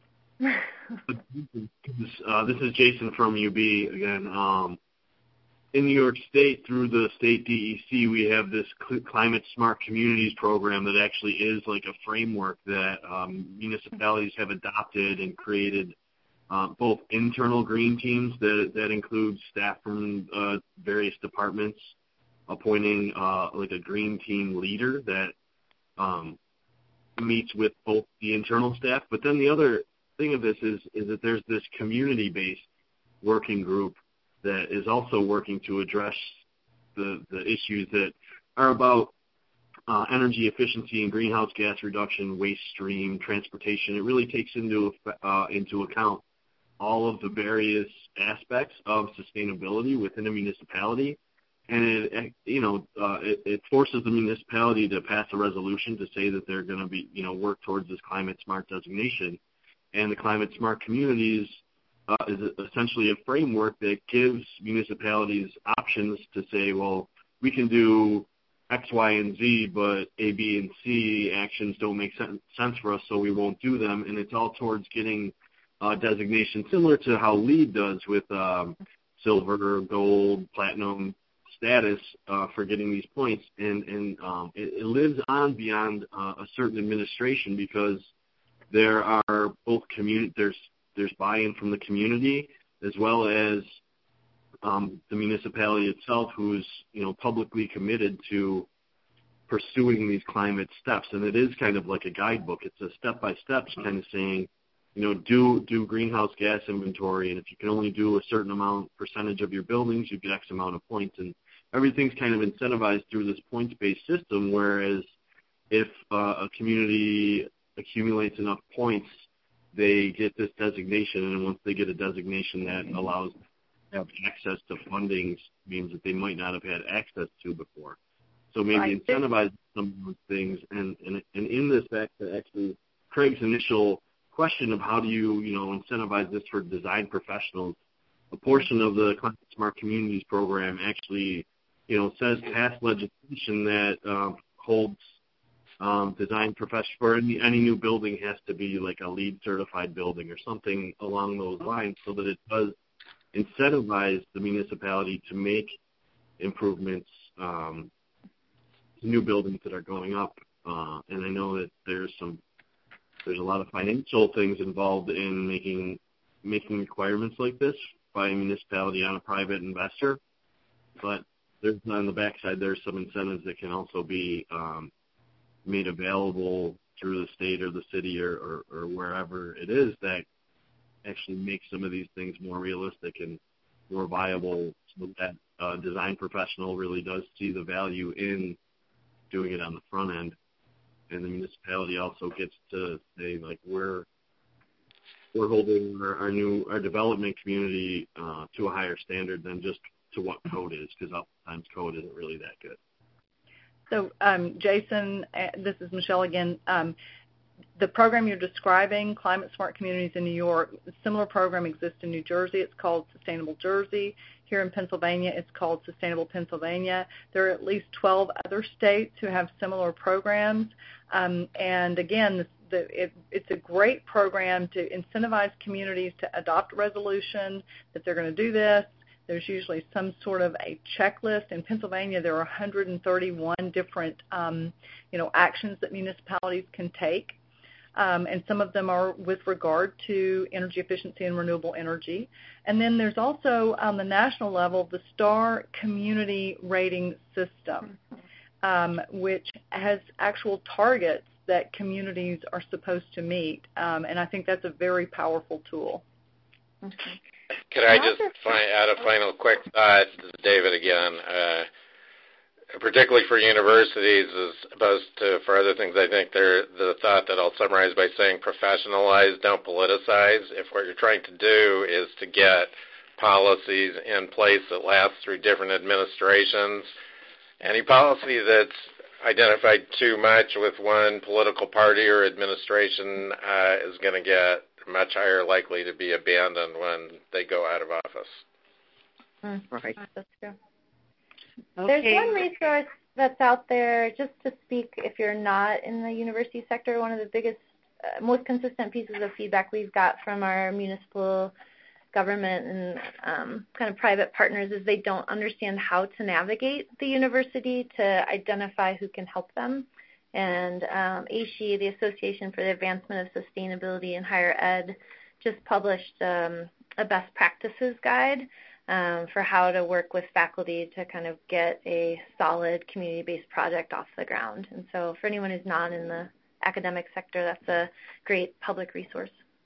uh, this is Jason from U B again. Um, In New York State, through the state D E C, we have this Climate Smart Communities program that actually is like a framework that um, municipalities have adopted and created uh, both internal green teams that that include staff from uh, various departments, appointing uh, like a green team leader that um, meets with both the internal staff. But then the other thing of this is is that there's this community-based working group that is also working to address the, the issues that are about uh, energy efficiency and greenhouse gas reduction, waste stream, transportation. It really takes into uh, into account all of the various aspects of sustainability within a municipality. And it, you know, uh, it, it forces the municipality to pass a resolution to say that they're going to be, you know, work towards this climate smart designation. And the climate smart communities uh, is essentially a framework that gives municipalities options to say, well, we can do X, Y, and Z, but A, B, and C actions don't make sense for us, so we won't do them. And it's all towards getting uh, designation similar to how LEED does with um, silver, gold, platinum status uh, for getting these points. And, and um, it, it lives on beyond uh, a certain administration because there are both community, there's there's buy-in from the community as well as um, the municipality itself, who's you know publicly committed to pursuing these climate steps. And it is kind of like a guidebook. It's a step-by-step kind of saying, you know, do do greenhouse gas inventory, and if you can only do a certain amount percentage of your buildings, you get X amount of points. And everything's kind of incentivized through this points-based system. Whereas if uh, a community accumulates enough points, they get this designation, and once they get a designation that allows them to have access to fundings, means that they might not have had access to before. So maybe right. incentivize some of those things, and, and and in this act, actually, Craig's initial question of how do you you know incentivize this for design professionals, a portion of the Climate Smart Communities program actually you know says pass legislation that um, holds Um, design profession for any, any new building has to be like a LEED certified building or something along those lines, so that it does incentivize the municipality to make improvements um, to new buildings that are going up. Uh, and I know that there's some there's a lot of financial things involved in making making requirements like this by a municipality on a private investor, but there's on the backside there's some incentives that can also be um, made available through the state or the city or, or, or wherever it is that actually make some of these things more realistic and more viable, so that uh, design professional really does see the value in doing it on the front end. And the municipality also gets to say, like, we're we're holding our, our new our development community uh, to a higher standard than just to what code is, because oftentimes code isn't really that good. So, um, Jason, uh, this is Michelle again. Um, the program you're describing, Climate Smart Communities in New York, a similar program exists in New Jersey. It's called Sustainable Jersey. Here in Pennsylvania, it's called Sustainable Pennsylvania. There are at least twelve other states who have similar programs. Um, and again, the, the, it, it's a great program to incentivize communities to adopt a resolution that they're going to do this. There's usually some sort of a checklist. In Pennsylvania, there are one hundred thirty-one different, um, you know, actions that municipalities can take, um, and some of them are with regard to energy efficiency and renewable energy. And then there's also, on the national level, the STAR Community Rating System, um, which has actual targets that communities are supposed to meet, um, and I think that's a very powerful tool. Okay. Could I just find, add a final quick thought? This is David again. Uh, particularly for universities, as opposed to for other things, I think they're the thought that I'll summarize by saying professionalize, don't politicize. If what you're trying to do is to get policies in place that last through different administrations, any policy that's identified too much with one political party or administration uh, is going to get much higher likely to be abandoned when they go out of office. Mm, right. That's true. Okay. There's one resource that's out there just to speak if you're not in the university sector. One of the biggest, uh, most consistent pieces of feedback we've got from our municipal government and um, kind of private partners is they don't understand how to navigate the university to identify who can help them. And um, A S H E, the Association for the Advancement of Sustainability in Higher Ed, just published um, a best practices guide um, for how to work with faculty to kind of get a solid community-based project off the ground. And so for anyone who's not in the academic sector, that's a great public resource.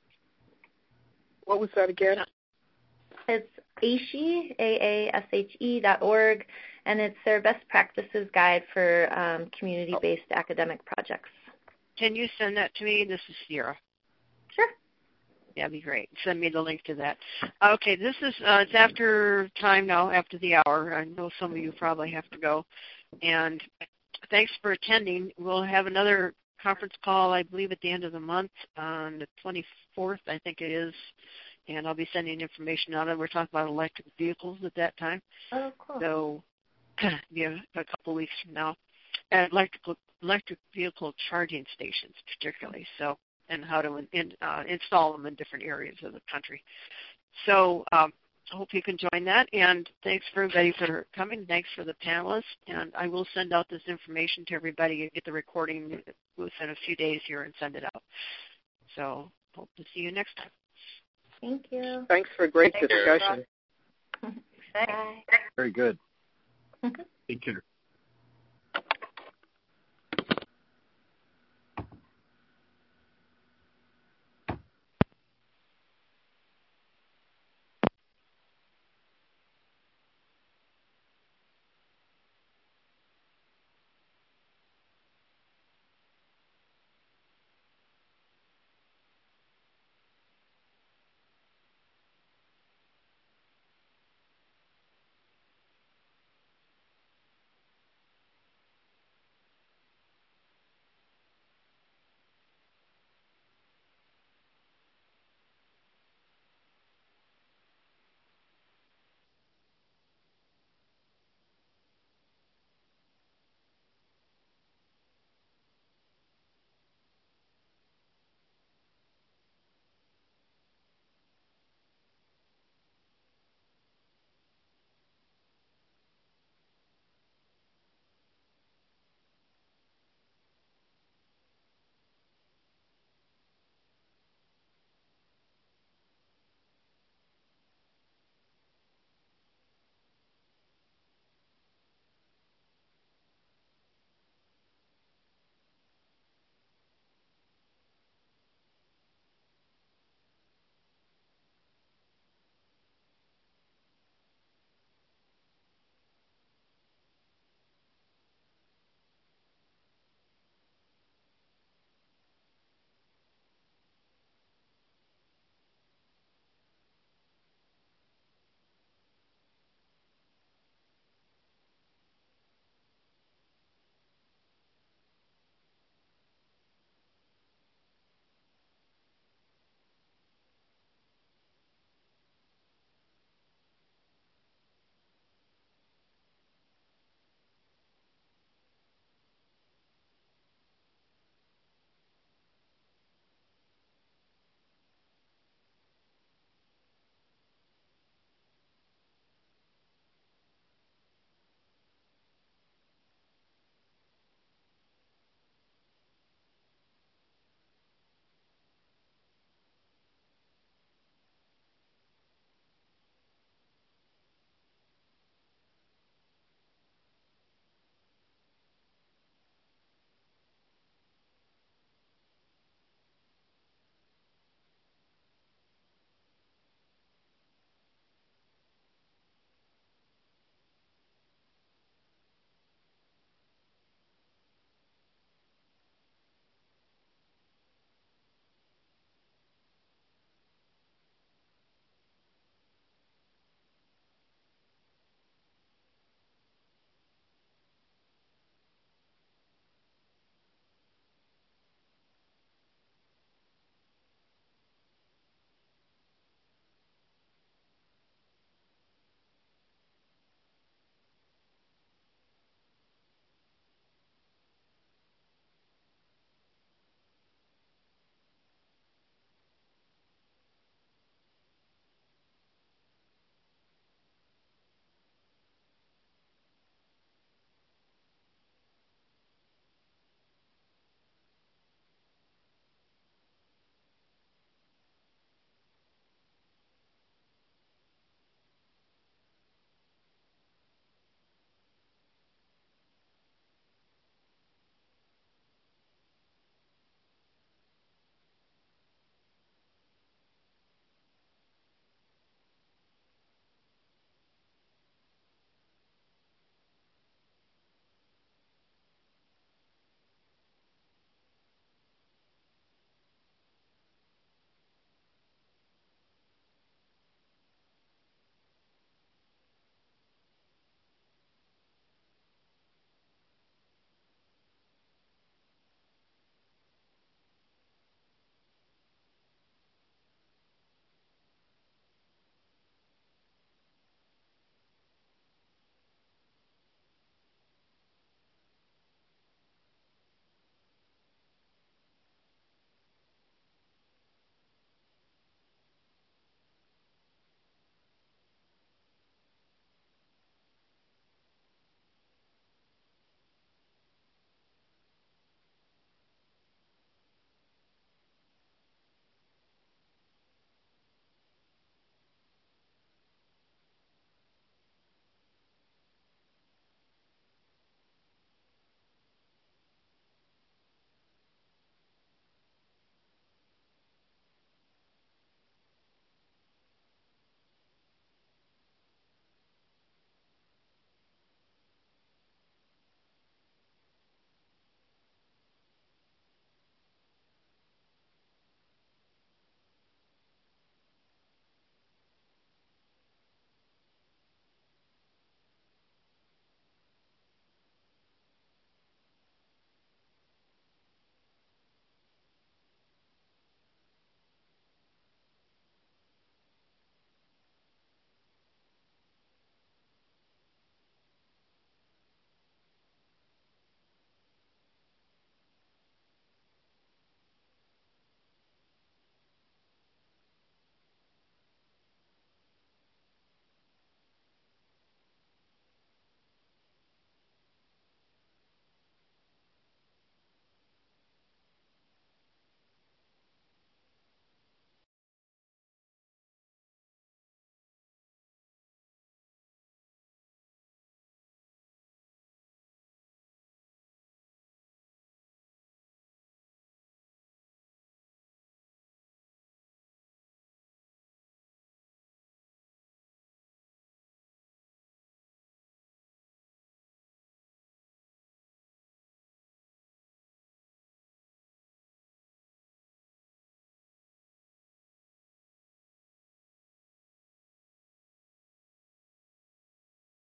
What was that again? It's A S H E, A A S H E dot org, and it's their best practices guide for um, community-based academic projects. Can you send that to me? This is Sierra. Sure. That'd be great. Send me the link to that. Okay, this is uh, it's after time now, after the hour. I know some of you probably have to go. And thanks for attending. We'll have another conference call, I believe, at the end of the month on the twenty-fourth, I think it is. And I'll be sending information out. And we're talking about electric vehicles at that time. Oh, cool. So, yeah, a couple of weeks from now. And electrical, electric vehicle charging stations, particularly. So, and how to in, uh, install them in different areas of the country. So um, I hope you can join that. And thanks for everybody for coming. Thanks for the panelists. And I will send out this information to everybody. You get the recording within a few days here and send it out. So hope to see you next time. Thank you. Thanks for a great Thanks, discussion. Bye. Very good. Take care.